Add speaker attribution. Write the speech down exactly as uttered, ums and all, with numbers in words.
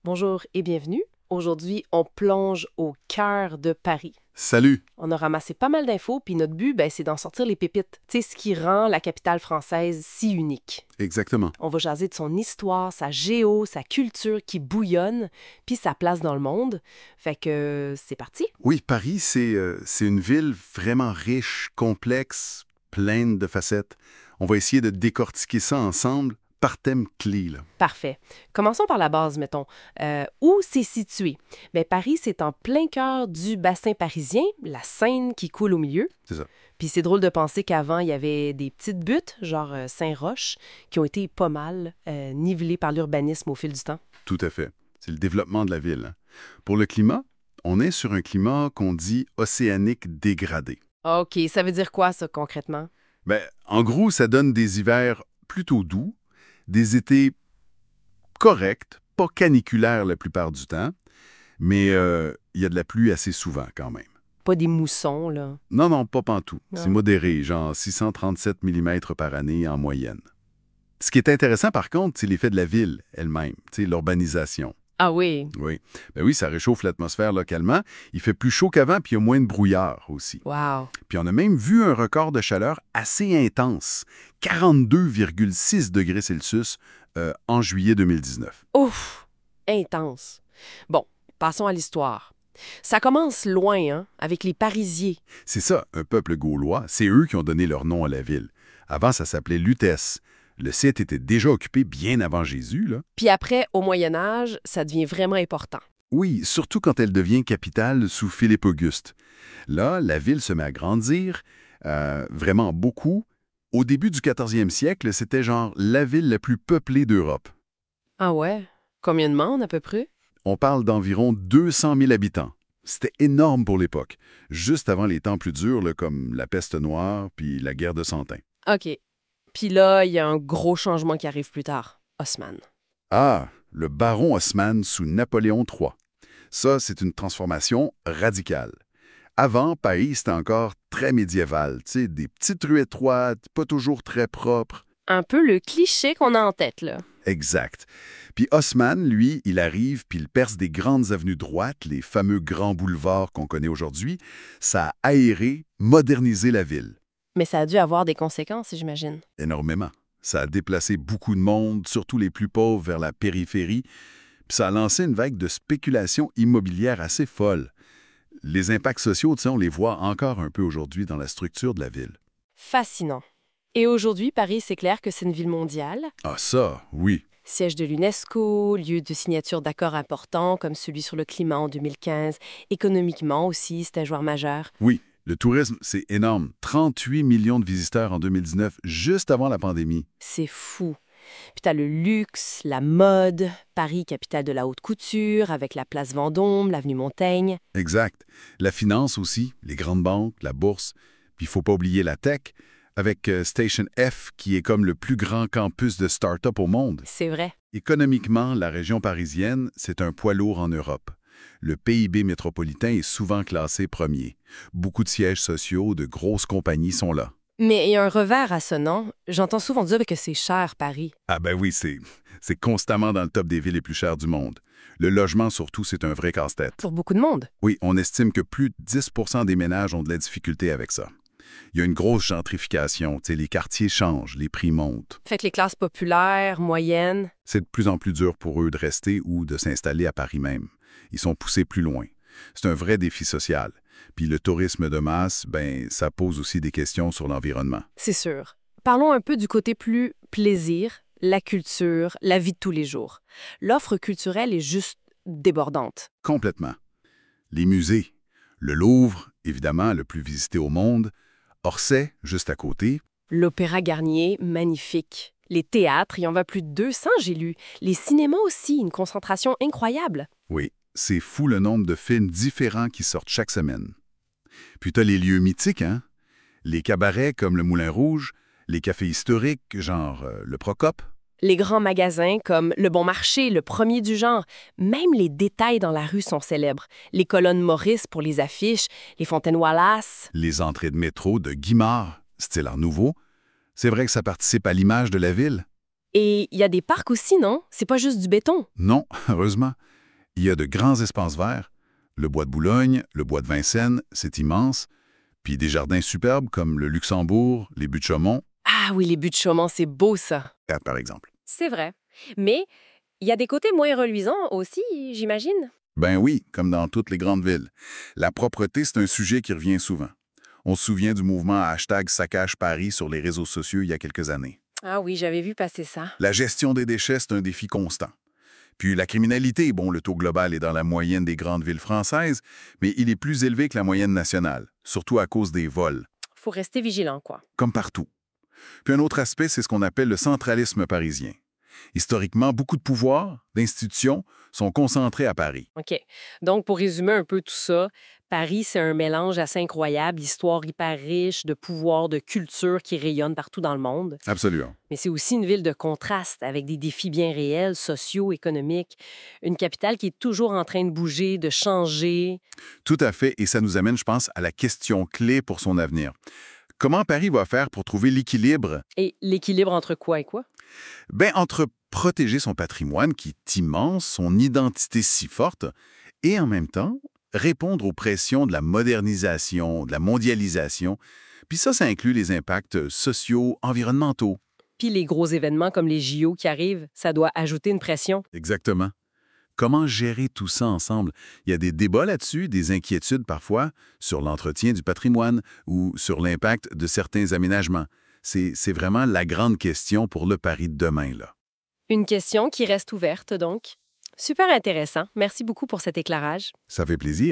Speaker 1: Bonjour et bienvenue. Aujourd'hui, on plonge au cœur de Paris.
Speaker 2: Salut!
Speaker 1: On a ramassé pas mal d'infos, puis notre but, ben, c'est d'en sortir les pépites. Tu sais, ce qui rend la capitale française si unique.
Speaker 2: Exactement.
Speaker 1: On va jaser de son histoire, sa géo, sa culture qui bouillonne, puis sa place dans le monde. Fait que c'est parti.
Speaker 2: Oui, Paris, c'est euh, c'est une ville vraiment riche, complexe, pleine de facettes. On va essayer de décortiquer ça ensemble par thème clé, là.
Speaker 1: Parfait. Commençons par la base, mettons. Euh, où c'est situé? Bien, Paris, c'est en plein cœur du bassin parisien, la Seine qui coule au milieu.
Speaker 2: C'est ça.
Speaker 1: Puis c'est drôle de penser qu'avant, il y avait des petites buttes, genre euh, Saint-Roch, qui ont été pas mal euh, nivelées par l'urbanisme au fil du temps.
Speaker 2: Tout à fait. C'est le développement de la ville, hein. Pour le climat, on est sur un climat qu'on dit océanique dégradé.
Speaker 1: OK, ça veut dire quoi, ça, concrètement?
Speaker 2: Ben, en gros, ça donne des hivers plutôt doux, des étés corrects, pas caniculaires la plupart du temps, mais euh, il y a de la pluie assez souvent quand même.
Speaker 1: Pas des moussons, là.
Speaker 2: Non, non, pas pantoute.
Speaker 1: Non.
Speaker 2: C'est modéré, genre six cent trente-sept millimètres par année en moyenne. Ce qui est intéressant, par contre, c'est l'effet de la ville elle-même, tu sais, l'urbanisation.
Speaker 1: Ah oui,
Speaker 2: Oui. Ben oui, ça réchauffe l'atmosphère localement. Il fait plus chaud qu'avant, puis il y a moins de brouillard aussi.
Speaker 1: wow.
Speaker 2: Puis on a même vu un record de chaleur assez intense, quarante-deux virgule six degrés Celsius euh, en juillet deux mille dix-neuf.
Speaker 1: Ouf, intense. Bon, passons à l'histoire. Ça commence loin, hein, avec les Parisiens.
Speaker 2: C'est ça, un peuple gaulois, c'est eux qui ont donné leur nom à la ville. Avant, ça s'appelait Lutèce. Le site était déjà occupé bien avant Jésus, là.
Speaker 1: Puis après, au Moyen Âge, ça devient vraiment important.
Speaker 2: Oui, surtout quand elle devient capitale sous Philippe Auguste. Là, la ville se met à grandir, euh, vraiment beaucoup. Au début du quatorzième siècle, c'était genre la ville la plus peuplée d'Europe.
Speaker 1: Ah ouais? Combien de monde, à peu près?
Speaker 2: On parle d'environ deux cent mille habitants. C'était énorme pour l'époque, juste avant les temps plus durs, là, comme la peste noire puis la guerre de Cent Ans.
Speaker 1: OK. Puis là, il y a un gros changement qui arrive plus tard. Haussmann.
Speaker 2: Ah, le baron Haussmann sous Napoléon trois. Ça, c'est une transformation radicale. Avant, Paris, c'était encore très médiéval, tu sais, des petites rues étroites, pas toujours très propres.
Speaker 1: Un peu le cliché qu'on a en tête, là.
Speaker 2: Exact. Puis Haussmann, lui, il arrive, puis il perce des grandes avenues droites, les fameux grands boulevards qu'on connaît aujourd'hui. Ça a aéré, modernisé la ville.
Speaker 1: Mais ça a dû avoir des conséquences, j'imagine.
Speaker 2: Énormément. Ça a déplacé beaucoup de monde, surtout les plus pauvres, vers la périphérie. Puis ça a lancé une vague de spéculation immobilière assez folle. Les impacts sociaux, tu sais, on les voit encore un peu aujourd'hui dans la structure de la ville.
Speaker 1: Fascinant. Et aujourd'hui, Paris, c'est clair que c'est une ville mondiale.
Speaker 2: Ah ça, oui.
Speaker 1: Siège de l'UNESCO, lieu de signature d'accords importants comme celui sur le climat en deux mille quinze. Économiquement aussi, c'est un joueur majeur.
Speaker 2: Oui, le tourisme, c'est énorme. trente-huit millions de visiteurs en deux mille dix-neuf, juste avant la pandémie.
Speaker 1: C'est fou. Puis t'as le luxe, la mode, Paris, capitale de la haute couture, avec la place Vendôme, l'avenue Montaigne.
Speaker 2: Exact. La finance aussi, les grandes banques, la bourse. Puis il faut pas oublier la tech, avec euh, Station F, qui est comme le plus grand campus de start-up au monde.
Speaker 1: C'est vrai.
Speaker 2: Économiquement, la région parisienne, c'est un poids lourd en Europe. Le P I B métropolitain est souvent classé premier. Beaucoup de sièges sociaux de grosses compagnies sont là.
Speaker 1: Mais il y a un revers à ça, non? J'entends souvent dire que c'est cher, Paris.
Speaker 2: Ah ben oui, c'est c'est constamment dans le top des villes les plus chères du monde. Le logement, surtout, c'est un vrai casse-tête.
Speaker 1: Pour beaucoup de monde.
Speaker 2: Oui, on estime que plus de dix pour cent des ménages ont de la difficulté avec ça. Il y a une grosse gentrification, tu sais, les quartiers changent, les prix montent.
Speaker 1: Fait que les classes populaires, moyennes...
Speaker 2: C'est de plus en plus dur pour eux de rester ou de s'installer à Paris même. Ils sont poussés plus loin. C'est un vrai défi social. Puis le tourisme de masse, ben, ça pose aussi des questions sur l'environnement.
Speaker 1: C'est sûr. Parlons un peu du côté plus plaisir, la culture, la vie de tous les jours. L'offre culturelle est juste débordante.
Speaker 2: Complètement. Les musées. Le Louvre, évidemment, le plus visité au monde. Orsay, juste à côté.
Speaker 1: L'Opéra Garnier, magnifique. Les théâtres, il y en va plus de deux cents, j'ai lu. Les cinémas aussi, une concentration incroyable.
Speaker 2: Oui, c'est fou le nombre de films différents qui sortent chaque semaine. Puis t'as les lieux mythiques, hein? Les cabarets comme le Moulin Rouge, les cafés historiques, genre euh, le Procope.
Speaker 1: Les grands magasins comme Le Bon Marché, le premier du genre. Même les détails dans la rue sont célèbres. Les colonnes Maurice pour les affiches, les fontaines Wallace.
Speaker 2: Les entrées de métro de Guimard, style Art Nouveau. C'est vrai que ça participe à l'image de la ville.
Speaker 1: Et il y a des parcs aussi, non? C'est pas juste du béton.
Speaker 2: Non, heureusement. Il y a de grands espaces verts. Le bois de Boulogne, le bois de Vincennes, c'est immense. Puis des jardins superbes comme le Luxembourg, les Buttes-Chaumont,
Speaker 1: Ah oui, les buttes de Chaumont, c'est beau ça.
Speaker 2: par exemple.
Speaker 3: C'est vrai. Mais il y a des côtés moins reluisants aussi, j'imagine.
Speaker 2: Ben oui, comme dans toutes les grandes villes. La propreté, c'est un sujet qui revient souvent. On se souvient du mouvement hashtag Saccage Paris sur les réseaux sociaux il y a quelques années.
Speaker 3: Ah oui, j'avais vu passer ça.
Speaker 2: La gestion des déchets, c'est un défi constant. Puis la criminalité, bon, le taux global est dans la moyenne des grandes villes françaises, mais il est plus élevé que la moyenne nationale, surtout à cause des vols,
Speaker 3: Faut rester vigilant, quoi.
Speaker 2: comme partout. Puis un autre aspect, c'est ce qu'on appelle le centralisme parisien. Historiquement, beaucoup de pouvoirs, d'institutions, sont concentrés à Paris.
Speaker 3: OK. Donc, pour résumer un peu tout ça, Paris, c'est un mélange assez incroyable d'histoire hyper riche, de pouvoir, de culture qui rayonne partout dans le monde.
Speaker 2: Absolument.
Speaker 3: Mais c'est aussi une ville de contraste, avec des défis bien réels, sociaux, économiques. Une capitale qui est toujours en train de bouger, de changer.
Speaker 2: Tout à fait, et ça nous amène, je pense, à la question clé pour son avenir. Comment Paris va faire pour trouver l'équilibre?
Speaker 3: Et l'équilibre entre quoi et quoi?
Speaker 2: Ben, entre protéger son patrimoine, qui est immense, son identité si forte, et en même temps, répondre aux pressions de la modernisation, de la mondialisation. Puis ça, ça inclut les impacts sociaux, environnementaux.
Speaker 3: Puis les gros événements comme les J O qui arrivent, ça doit ajouter une pression.
Speaker 2: Exactement. Comment gérer tout ça ensemble? Il y a des débats là-dessus, des inquiétudes parfois sur l'entretien du patrimoine ou sur l'impact de certains aménagements. C'est c'est vraiment la grande question pour le Paris de demain, là.
Speaker 3: Une question qui reste ouverte, donc. Super intéressant. Merci beaucoup pour cet éclairage.
Speaker 2: Ça fait plaisir.